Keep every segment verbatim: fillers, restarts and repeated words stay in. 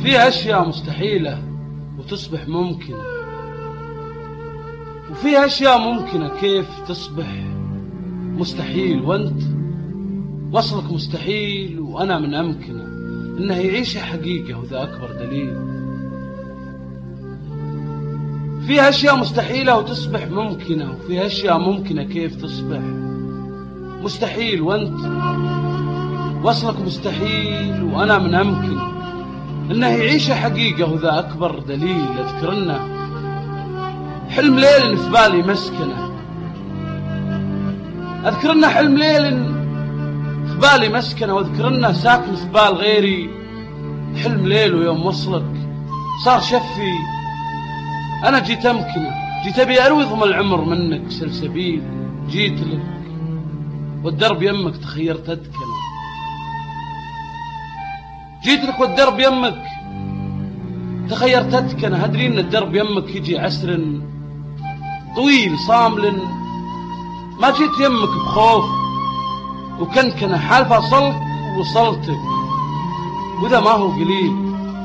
في أشياء مستحيلة وتصبح ممكنة، وفي أشياء ممكنة كيف تصبح مستحيل، وأنت وصلك مستحيل وأنا من أمكنه إنه يعيش حقيقة، وذا أكبر دليل. في أشياء مستحيلة وتصبح ممكنة، وفي أشياء ممكنة كيف تصبح مستحيل، وأنت وصلك مستحيل وأنا من أمكنه إنه يعيش حقيقة، وذا أكبر دليل. أذكرنا حلم ليل في بالي مسكنه، أذكرنا حلم ليل في بالي مسكنه، واذكرنا ساكن في بال غيري حلم ليل، ويوم وصلك صار شفي أنا جيت أمكنه، جيت أبي أروي ضم العمر منك سلسبيل، جيت لك والدرب يمك تخيرت أدكنه، جيت لك والدرب يمك تخيرت أدكنه. أدري إن الدرب يمك يجي عسر طويل صامل، ما جيت يمك بخوف وكنكنه، حال فصلت ووصلتك وذا ما هو قليل.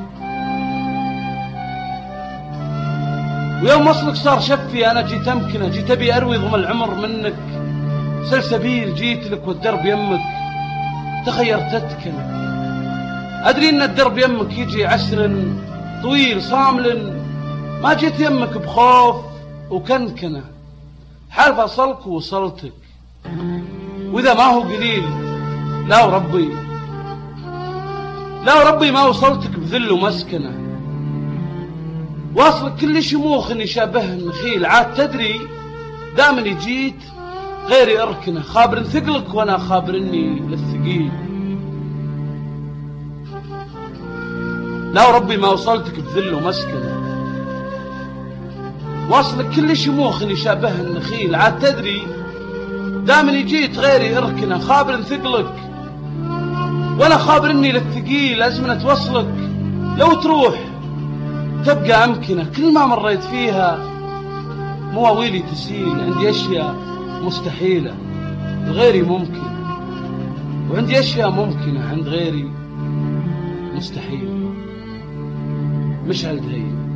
ويوم وصلك صار شفي أنا جيت أمكنه، جيت أبي أروي ضم العمر منك سلسبيل، جيت لك والدرب يمك تخيرت أدكنه. أدري إن الدرب يمك يجي عسر طويل صامل، ما جيت يمك بخوف وكنكنه، حال فصلك ووصلتك وإذا ما هو قليل. لا وربي لا وربي ما وصلتك بذل ومسكنه، واصلك كل شموخ يشابه النخيل، عاد تدري دامني جيت غيري أركنه، خابر ثقلك وأنا خابرني للثقيل. لا وربي ما وصلتك بذل ومسكنه، واصلك كل شموخ يشابه النخيل، عاد تدري دامني جيت غيري أركنه، خابر ثقلك وأنا خابرني للثقيل. أزمنة وصلك لو تروح تبقى أمكنة، كل ما مريت فيها مواويلي تسيل. عندي أشياء مستحيلة لغيري ممكنة، وعندي أشياء ممكنة عند غيري مستحيل. مشعل دهيل.